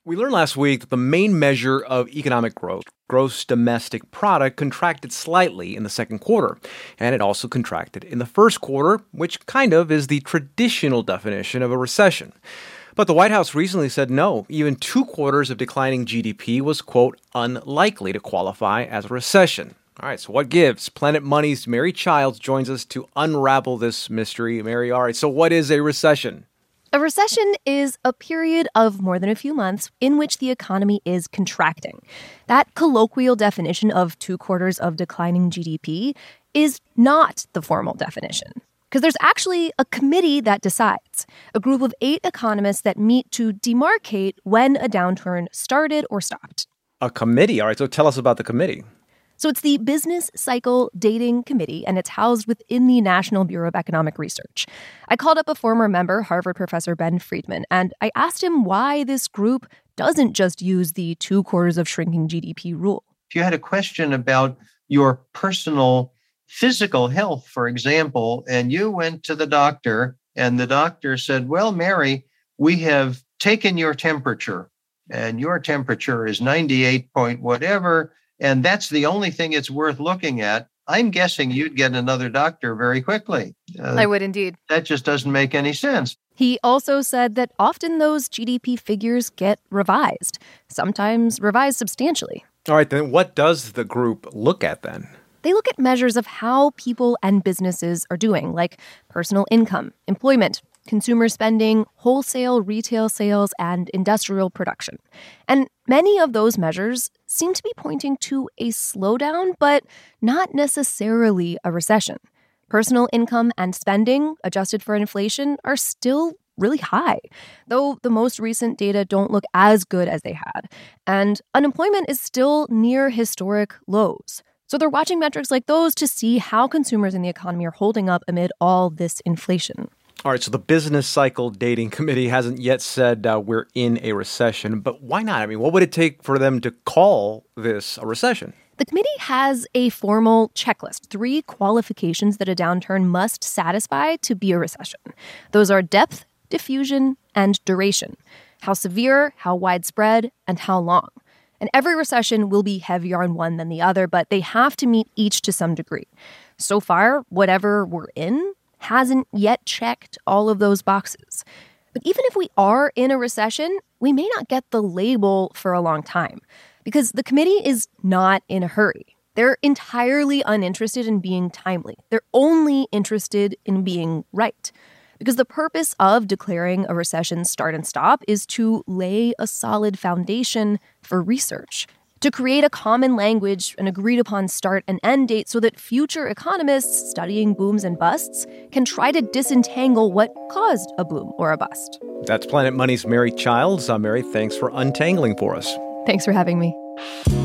We learned last week that the main measure of economic growth, gross domestic product, contracted slightly in the second quarter. And it also contracted in the first quarter, which kind of is the traditional definition of a recession. But the White House recently said no, even 2 quarters of declining GDP was, quote, unlikely to qualify as a recession. All right, so what gives? Planet Money's Mary Childs joins us to unravel this mystery. Mary, all right, so what is a recession? A recession is a period of more than a few months in which the economy is contracting. That colloquial definition of 2 quarters of declining GDP is not the formal definition. Because there's actually a committee that decides, a group of 8 economists that meet to demarcate when a downturn started or stopped. A committee? All right, so tell us about the committee. So it's the Business Cycle Dating Committee, and it's housed within the National Bureau of Economic Research. I called up a former member, Harvard professor Ben Friedman, and I asked him why this group doesn't just use the 2 quarters of shrinking GDP rule. If you had a question about your personal physical health, for example, and you went to the doctor and the doctor said, well, Mary, we have taken your temperature and your temperature is 98 point whatever, and that's the only thing it's worth looking at, I'm guessing you'd get another doctor very quickly. I would indeed. That just doesn't make any sense. He also said that often those GDP figures get revised, sometimes revised substantially. All right, then what does the group look at then? They look at measures of how people and businesses are doing, like personal income, employment, consumer spending, wholesale retail sales, and industrial production. And many of those measures seem to be pointing to a slowdown, but not necessarily a recession. Personal income and spending, adjusted for inflation, are still really high, though the most recent data don't look as good as they had. And unemployment is still near historic lows. So they're watching metrics like those to see how consumers in the economy are holding up amid all this inflation. All right, so the Business Cycle Dating Committee hasn't yet said we're in a recession, but why not? I mean, what would it take for them to call this a recession? The committee has a formal checklist, 3 qualifications that a downturn must satisfy to be a recession. Those are depth, diffusion, and duration. How severe, how widespread, and how long. And every recession will be heavier on one than the other, but they have to meet each to some degree. So far, whatever we're in hasn't yet checked all of those boxes. But even if we are in a recession, we may not get the label for a long time because the committee is not in a hurry. They're entirely uninterested in being timely. They're only interested in being right. Because the purpose of declaring a recession start and stop is to lay a solid foundation for research, to create a common language, an agreed-upon start and end date so that future economists studying booms and busts can try to disentangle what caused a boom or a bust. That's Planet Money's Mary Childs. Mary, thanks for untangling for us. Thanks for having me.